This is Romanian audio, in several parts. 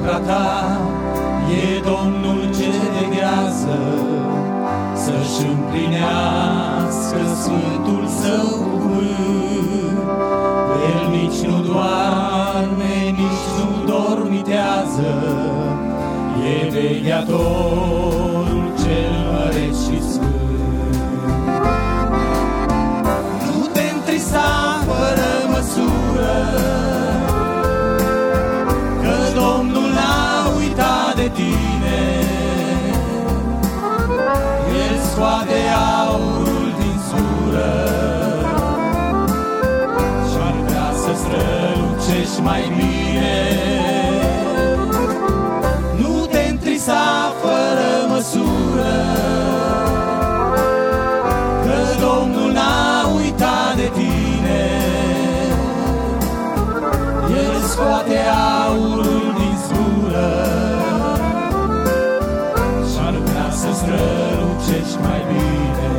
asupra ta e Domnul ce veghează să-și împlinească sfântul său cuvânt. El nici nu doarme, nici nu dormitează, e vegheatorul cel măreț și sfânt. Nu te întrista fără măsură, că Domnul n-a uitat de tine. El scoate aurul din sură și-ar vrea să strălucești mai bine. Nu te întrista fără măsură, că Domnul n-a uitat de tine. El scoate aurul din sură și-ar vrea să strălucești mai bine.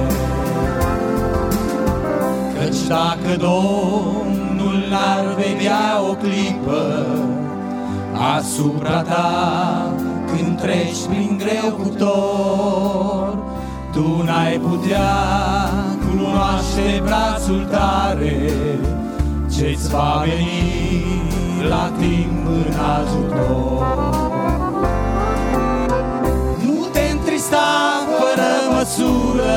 Căci dacă Domnul n-ar vedea o clipă asupra ta când treci prin greu cuptor, tu n-ai putea cunoaște brațul tare ce-ți va veni la timp în ajutor. Nu te întrista fără măsură,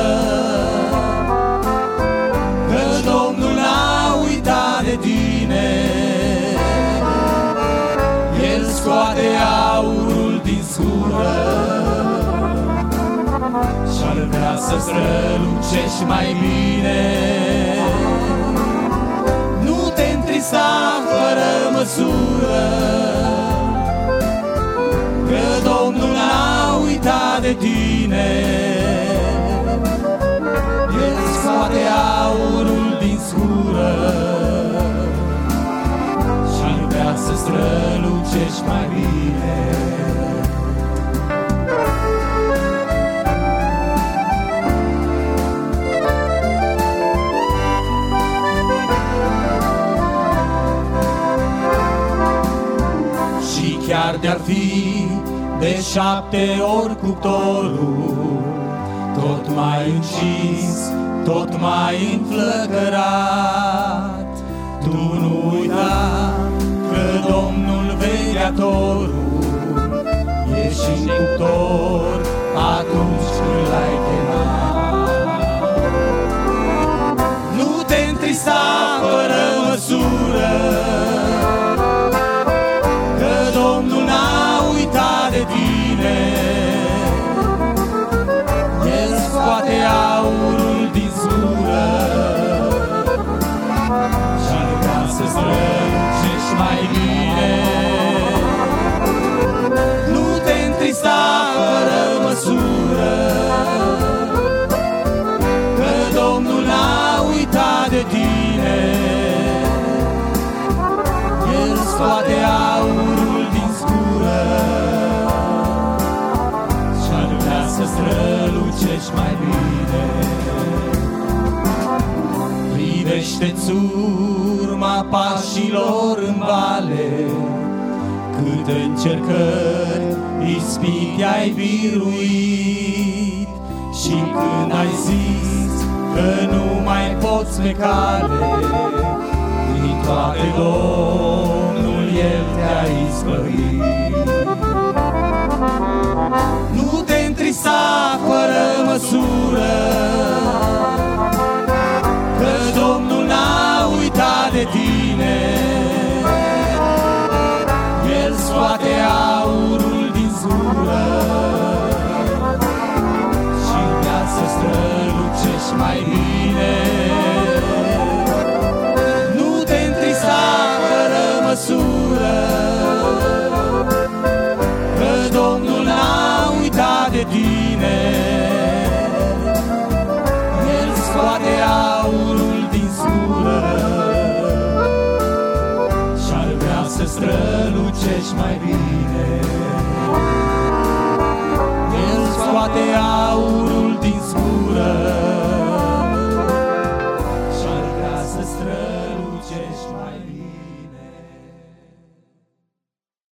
că Domnul n-a uitat de tine. El scoate aurul din sură și-ar vrea să strălucești mai bine. Nu te întrista fără măsură, că Domnul n-a uitat de tine. El scoate aurul din sură și-ar vrea să strălucești mai bine. Și chiar de-ar fi de 7 ori cuptorul, tot mai încins, tot mai înflăcărat, tu nu uita că Domnul vegheatorul e și în cuptor atunci când l-ai chemat. Nu te întrista fără măsură, că Domnul n-a uitat de tine. El scoate aurul din sură și-ar vrea să strălucești mai bine. Nu te întrista fără măsură, că Domnul n-a uitat de tine. El scoate aurul din sură și-ar vrea să strălucești mai bine. Privește-ți urma pașilor în vale, câte încercări, ispite ai biruit. Și când ai zis că nu mai poți pe cale, din toate Domnul El te-a izbăvit. Nu te întrista fără măsură, că Domnul n-a uitat de tine. El scoate aurul din sură și vrea să strălucești mai bine. Nu te întrista fără măsură, că Domnul n-a uitat de tine. El scoate aurul din sură și-ar vrea să strălucești mai bine.